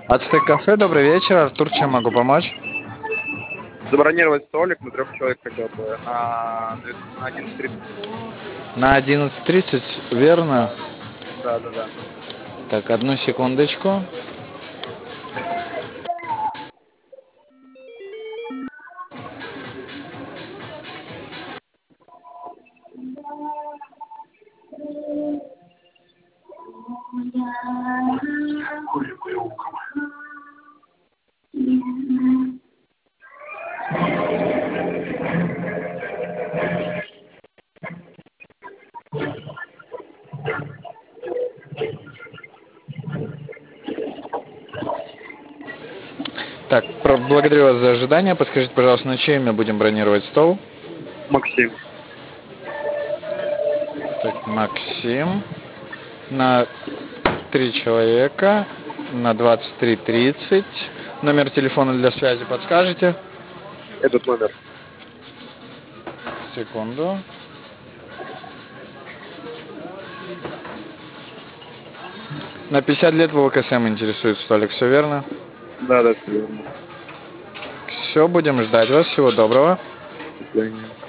Ацтек кафе, добрый вечер. Артур, чем могу помочь? Забронировать столик на 3 человек хотел бы на 11:30. На 11:30, верно? Да, да, да. Так, одну секундочку. Так, благодарю вас за ожидание. Подскажите, пожалуйста, на чье имя будем бронировать стол? Максим. Так, Максим. На 3 человека. На 23:30. Номер телефона для связи подскажете? Этот номер. Секунду. На 50 лет в ВКСМ интересует столик, все верно? Да, да, все верно. Все, будем ждать вас. Всего доброго. До свидания.